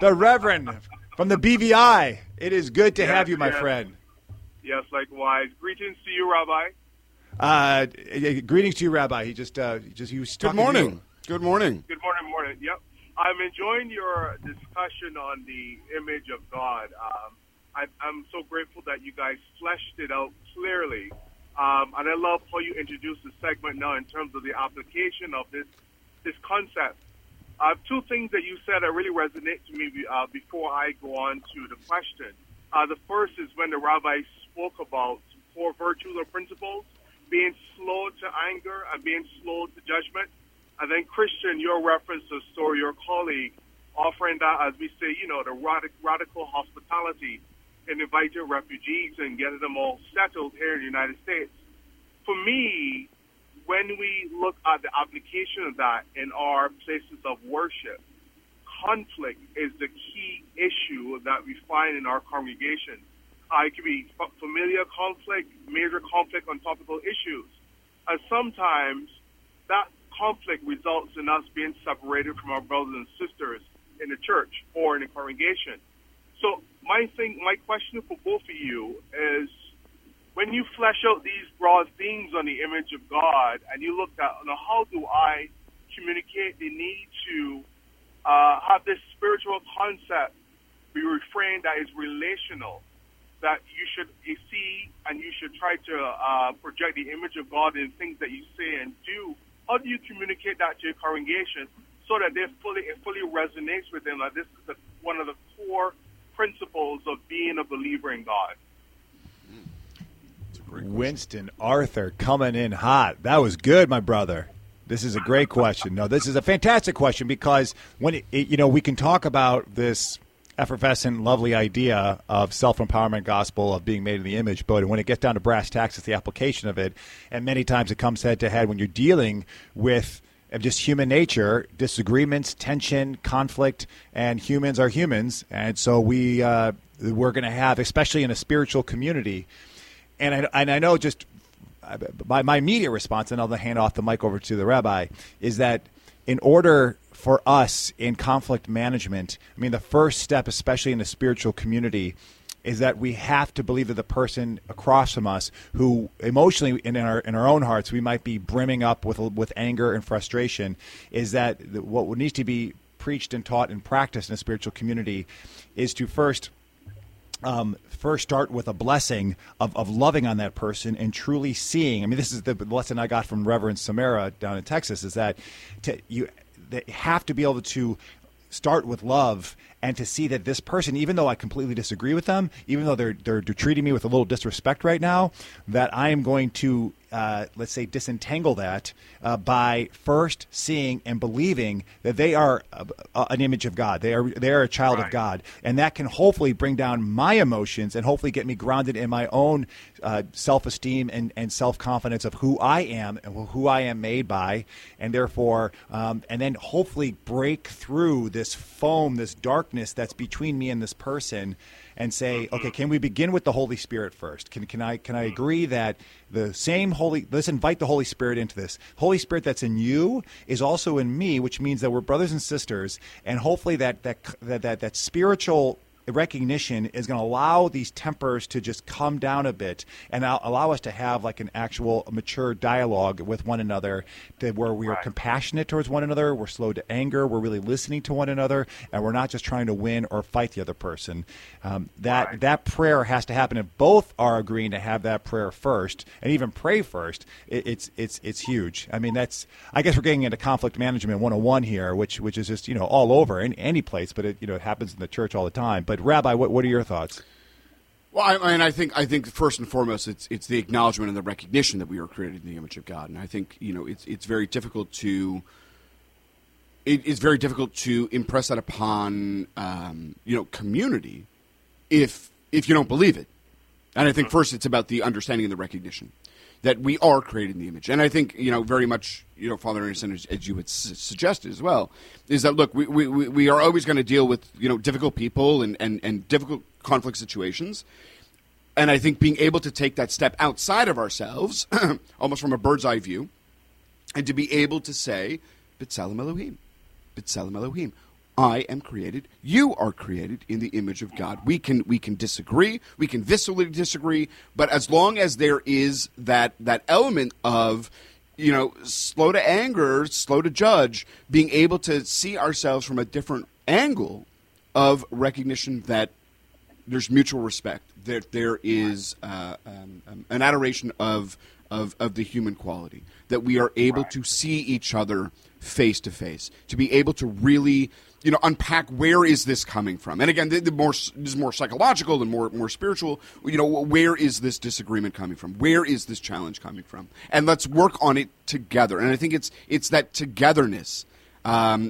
from the BVI. It is good to have you, my friend. Yes, likewise. Greetings to you, Rabbi. Greetings to you, Rabbi. He was talking Good morning. to you. Good morning. Good morning. Yep. I'm enjoying your discussion on the image of God. I'm so grateful that you guys fleshed it out clearly. And I love how you introduced the segment now in terms of the application of this concept. Two things that you said that really resonate to me before I go on to the question. The first is when the rabbi spoke about core virtues or principles, being slow to anger and being slow to judgment. And then, Christian, your reference to a story, your colleague, offering that, as we say, the radical hospitality in inviting refugees and getting them all settled here in the United States. For me, when we look at the application of that in our places of worship, conflict is the key issue that we find in our congregation. It could be familiar conflict, major conflict on topical issues. And sometimes that conflict results in us being separated from our brothers and sisters in the church or in the congregation. So my question for both of you is, when you flesh out these broad themes on the image of God, and you look at how do I communicate the need to have this spiritual concept be refrained that is relational, that you should see and you should try to project the image of God in things that you say and do. How do you communicate that to your congregation so that it fully resonates with them? That this is one of the core principles of being a believer in God. Winston Arthur coming in hot. That was good, my brother. This is a great question. No, this is a fantastic question because when we can talk about this effervescent, lovely idea of self-empowerment gospel of being made in the image, but when it gets down to brass tacks, it's the application of it. And many times it comes head to head when you're dealing with just human nature, disagreements, tension, conflict, and humans are humans. And so we're going to have, especially in a spiritual community, and I know just my immediate response, and I'll hand off the mic over to the rabbi, is that in order for us in conflict management, I mean, the first step, especially in a spiritual community, is that we have to believe that the person across from us, who emotionally in our own hearts we might be brimming up with anger and frustration, is that what needs to be preached and taught and practiced in a spiritual community is to first start with a blessing of loving on that person and truly seeing. I mean, this is the lesson I got from Reverend Samara down in Texas, is that you have to be able to start with love and to see that this person, even though I completely disagree with them, even though they're treating me with a little disrespect right now, that I am going to, let's say, disentangle that by first seeing and believing that they are an image of God. They are a child of God. And that can hopefully bring down my emotions and hopefully get me grounded in my own self-esteem and self-confidence of who I am and who I am made by. And therefore, and then hopefully break through this foam, this darkness that's between me and this person, and say, okay, can we begin with the Holy Spirit first? Can I agree that the same let's invite the Holy Spirit into this. Holy Spirit that's in you is also in me, which means that we're brothers and sisters, and hopefully that spiritual recognition is going to allow these tempers to just come down a bit and allow us to have like an actual mature dialogue with one another, where we are compassionate towards one another, we're slow to anger, we're really listening to one another, and we're not just trying to win or fight the other person. That prayer has to happen. If both are agreeing to have that prayer first and even pray first, it's huge. I mean, I guess we're getting into conflict management 101 here, which is just all over in any place, but it happens in the church all the time. But Rabbi, what are your thoughts? Well, I think first and foremost, it's the acknowledgement and the recognition that we are created in the image of God, and I think it's very difficult to impress that upon community if you don't believe it. And I think first it's about the understanding and the recognition that we are created in the image. And I think, very much, Father Anderson, as you had suggested as well, is that, look, we are always going to deal with, difficult people and difficult conflict situations. And I think being able to take that step outside of ourselves, almost from a bird's eye view, and to be able to say, B'Tselem Elohim, B'Tselem Elohim. I am created. You are created in the image of God. We can disagree. We can viscerally disagree. But as long as there is that element of, slow to anger, slow to judge, being able to see ourselves from a different angle of recognition that there's mutual respect, that there is an adoration of the human quality, that we are able to see each other face to face, to be able to really unpack where is this coming from. And again, this is more psychological and more spiritual. Where is this disagreement coming from? Where is this challenge coming from? And let's work on it together. And I think it's that togetherness and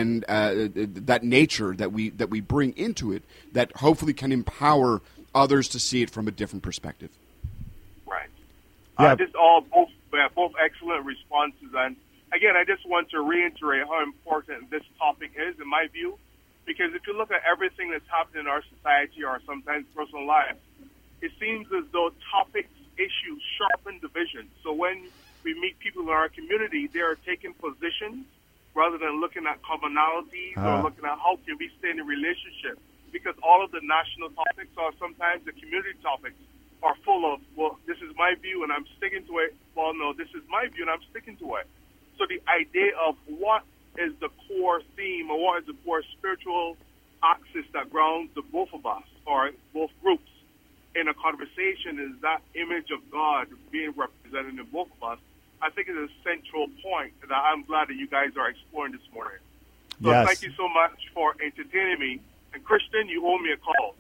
that nature that we bring into it that hopefully can empower others to see it from a different perspective. Right. Yeah. Both excellent responses. And again, I just want to reiterate how important this topic is, in my view, because if you look at everything that's happening in our society or sometimes personal lives, it seems as though topics, issues sharpen division. So when we meet people in our community, they are taking positions rather than looking at commonalities or looking at how can we stay in a relationship, because all of the national topics or sometimes the community topics are full of, well, this is my view and I'm sticking to it. Well, no, this is my view and I'm sticking to it. So the idea of what is the core theme or what is the core spiritual axis that grounds the both of us or both groups in a conversation is that image of God being represented in both of us, I think is a central point that I'm glad that you guys are exploring this morning. So Thank you so much for entertaining me. And Christian, you owe me a call.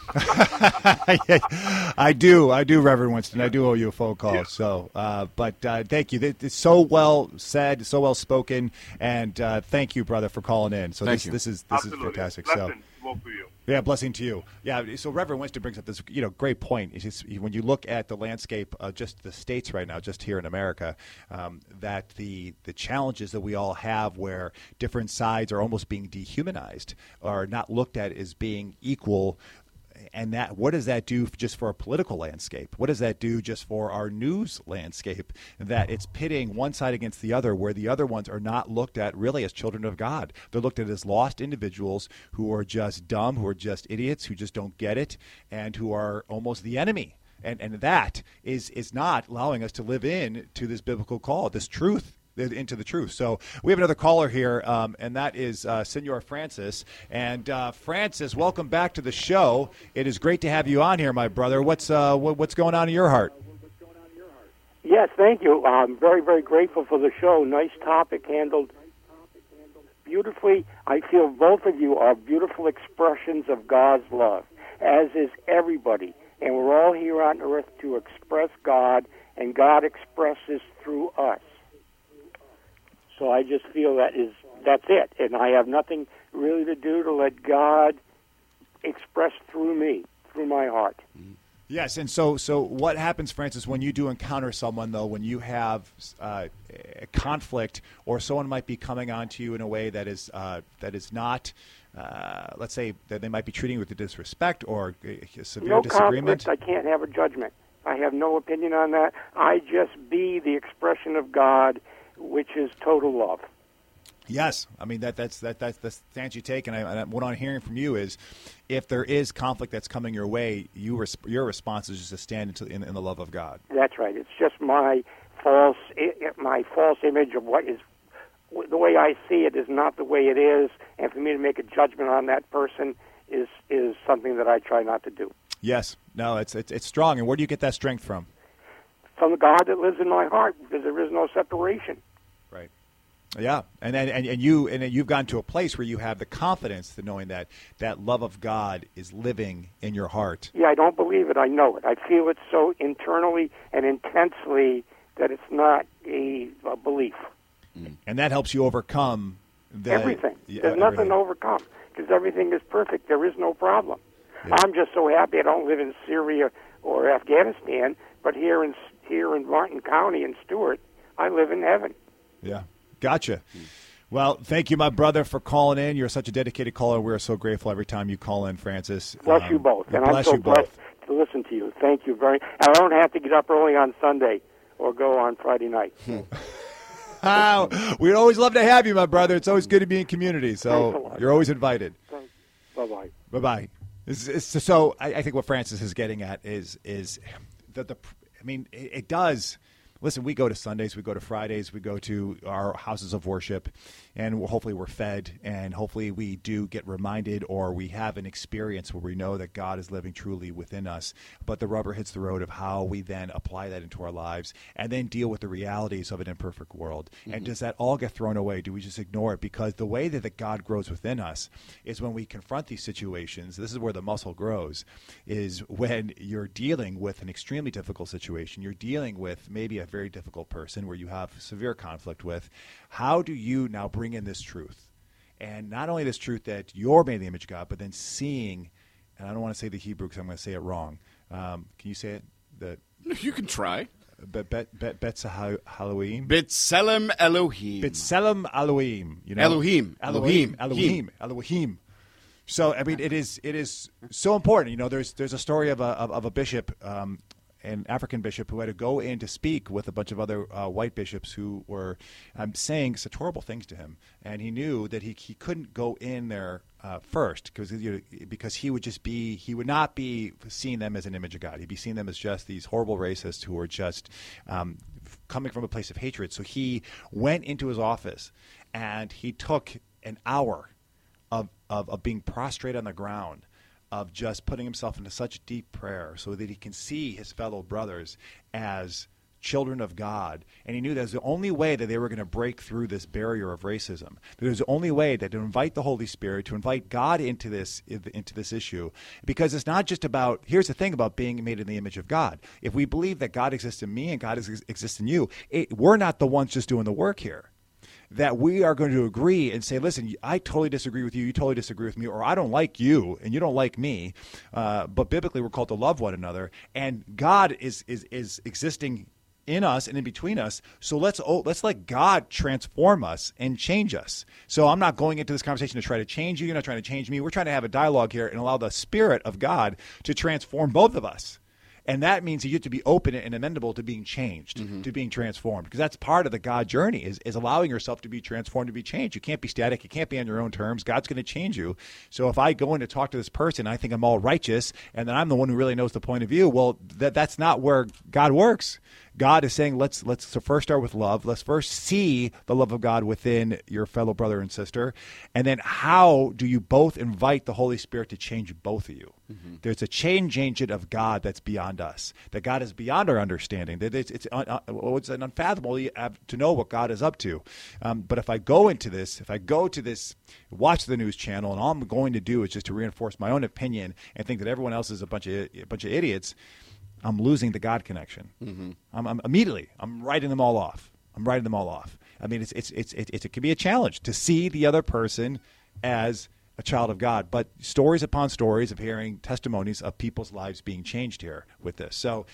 I do, Reverend Winston. I do owe you a phone call. Yeah. So, but thank you. It's so well said, so well spoken, and thank you, brother, for calling in. So this is fantastic. Blessings, both of you. Yeah, blessing to you. Yeah, so Reverend Winston brings up this, great point. It's just, when you look at the landscape of just the states right now, just here in America, that the challenges that we all have, where different sides are almost being dehumanized, are not looked at as being equal. And that, what does that do just for our political landscape? What does that do just for our news landscape? That it's pitting one side against the other, where the other ones are not looked at really as children of God. They're looked at as lost individuals who are just dumb, who are just idiots, who just don't get it, and who are almost the enemy. And that is not allowing us to live in to this biblical call, this truth, into the truth. So we have another caller here, and that is Senor Francis. And Francis, welcome back to the show. It is great to have you on here, my brother. What's going on in your heart? Yes, thank you. I'm very, very grateful for the show. Nice topic, handled beautifully. I feel both of you are beautiful expressions of God's love, as is everybody. And we're all here on earth to express God, and God expresses through us. So I just feel that's it. And I have nothing really to do to let God express through me, through my heart. Yes, and so what happens, Francis, when you do encounter someone, though, when you have a conflict, or someone might be coming on to you in a way that is not, let's say, that they might be treating you with disrespect or a severe disagreement? No conflict, I can't have a judgment. I have no opinion on that. I just be the expression of God, which is total love. Yes, I mean that's the stance you take, and what I'm hearing from you is, if there is conflict that's coming your way, your response is just to stand in the love of God. That's right. It's just my false image of what is the way I see it is not the way it is, and for me to make a judgment on that person is something that I try not to do. Yes, no, it's strong. And where do you get that strength from? From the God that lives in my heart, because there is no separation. Right. Yeah, and you've gotten to a place where you have the confidence to knowing that love of God is living in your heart. Yeah, I don't believe it. I know it. I feel it so internally and intensely that it's not a belief. And that helps you overcome everything. There's nothing to overcome, because everything is perfect. There is no problem. Yeah. I'm just so happy I don't live in Syria or Afghanistan, but here in Martin County in Stewart, I live in heaven. Yeah, gotcha. Well, thank you, my brother, for calling in. You're such a dedicated caller. We're so grateful every time you call in, Francis. Bless you both. And I'm so blessed to listen to you. Thank you very much. I don't have to get up early on Sunday or go on Friday night. We'd always love to have you, my brother. It's always good to be in community, so you're always invited. Thanks. Bye-bye. Bye-bye. So I think what Francis is getting at is it does. Listen, we go to Sundays, we go to Fridays, we go to our houses of worship, and hopefully we're fed, and hopefully we do get reminded, or we have an experience where we know that God is living truly within us. But the rubber hits the road of how we then apply that into our lives and then deal with the realities of an imperfect world. Mm-hmm. And does that all get thrown away? Do we just ignore it? Because the way that God grows within us is when we confront these situations. This is where the muscle grows, is when you're dealing with an extremely difficult situation. You're dealing with maybe a very difficult person where you have severe conflict with. How do you now bring in this truth? And not only this truth that you're made in the image of God, but then seeing, and I don't want to say the Hebrew because I'm going to say it wrong. Can you say it? You can try. B'Tselem Elohim. B'Tselem Elohim. B'Tselem Elohim. Elohim. So I mean, it is so important. You know, there's a story of a bishop, an African bishop, who had to go in to speak with a bunch of other white bishops who were saying such horrible things to him, and he knew that he couldn't go in there first because he would not be seeing them as an image of God. He'd be seeing them as just these horrible racists who were just coming from a place of hatred. So he went into his office and he took an hour of being prostrate on the ground, of just putting himself into such deep prayer so that he can see his fellow brothers as children of God. And he knew that was the only way that they were going to break through this barrier of racism. That was the only way that to invite the Holy Spirit, to invite God into this issue. Because it's not just about, here's the thing about being made in the image of God. If we believe that God exists in me and God exists in you, we're not the ones just doing the work here. that we are going to agree and say, listen, I totally disagree with you, you totally disagree with me, or I don't like you and you don't like me. But biblically, we're called to love one another, and God is existing in us and in between us. So let's let God transform us and change us. So I'm not going into this conversation to try to change you. You're not trying to change me. We're trying to have a dialogue here and allow the Spirit of God to transform both of us. And that means you have to be open and amenable to being changed, to being transformed, because that's part of the God journey is allowing yourself to be transformed, to be changed. You can't be static. You can't be on your own terms. God's going to change you. So if I go in to talk to this person, I think I'm all righteous, and then I'm the one who really knows the point of view. Well, that's not where God works. God is saying, let's first start with love. Let's first see the love of God within your fellow brother and sister. And then how do you both invite the Holy Spirit to change both of you? Mm-hmm. There's a change agent of God that's beyond us, that God is beyond our understanding. That it's unfathomable to know what God is up to. But if I go to this, watch the news channel, and all I'm going to do is just to reinforce my own opinion and think that everyone else is a bunch of idiots, I'm losing the God connection. Mm-hmm. I'm writing them all off. I mean, it can be a challenge to see the other person as a child of God, but stories upon stories of hearing testimonies of people's lives being changed here with this. So,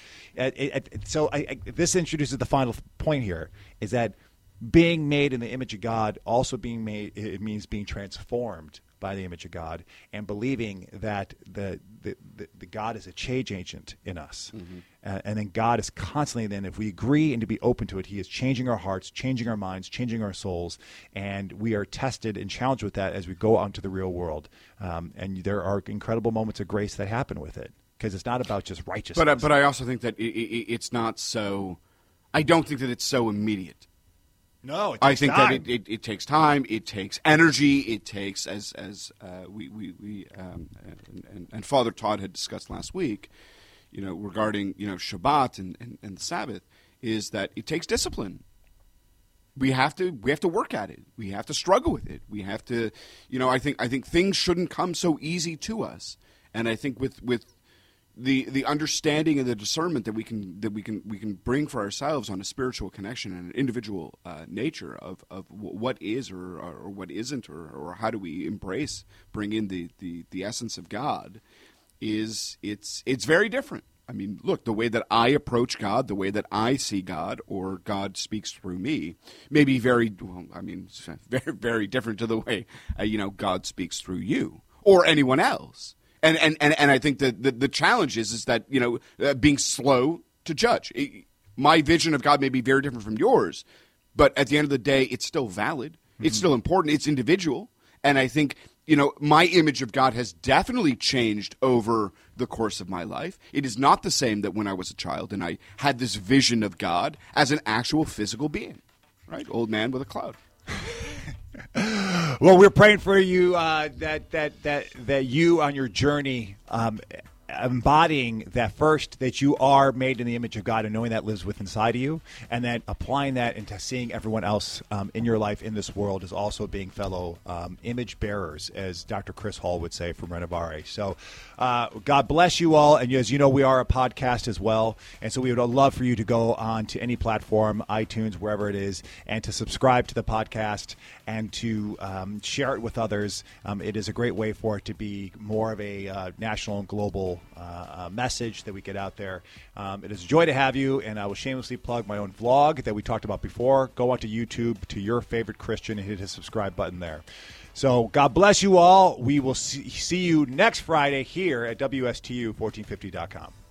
this introduces the final point here: is that being made in the image of God also it means being transformed by the image of God, and believing that the God is a change agent in us. Mm-hmm. And then God is constantly, then, if we agree and to be open to it, he is changing our hearts, changing our minds, changing our souls, and we are tested and challenged with that as we go out into the real world. And there are incredible moments of grace that happen with it, because it's not about just righteousness. But I also think that it's not so – I don't think that it's so immediate. No, it takes I think time. that it takes time. It takes energy. It takes, as we and Father Todd had discussed last week, regarding Shabbat and the Sabbath, is that it takes discipline. We have to work at it. We have to struggle with it. We have to, I think things shouldn't come so easy to us. And I think with the understanding and the discernment that we can bring for ourselves on a spiritual connection and an individual nature of what is or what isn't, or how do we bring in the essence of God, it's very different. I mean, look, the way that I approach God, the way that I see God, or God speaks through me, may be very very different to the way God speaks through you or anyone else. And I think that the challenge is that, being slow to judge. My vision of God may be very different from yours, but at the end of the day, it's still valid. Mm-hmm. It's still important. It's individual. And I think, my image of God has definitely changed over the course of my life. It is not the same that when I was a child and I had this vision of God as an actual physical being, right? Old man with a cloud. Well, we're praying for you that you on your journey, embodying that first, that you are made in the image of God and knowing that lives within inside of you, and then applying that into seeing everyone else in your life in this world as also being fellow image bearers, as Dr. Chris Hall would say from Renovare. So God bless you all. And as you know, we are a podcast as well. And so we would love for you to go on to any platform, iTunes, wherever it is, and to subscribe to the podcast and to share it with others. It is a great way for it to be more of a national and global message that we get out there. It is a joy to have you, and I will shamelessly plug my own vlog that we talked about before. Go onto YouTube to your favorite Christian and hit his subscribe button there. So God bless you all. We will see you next Friday here at WSTU1450.com.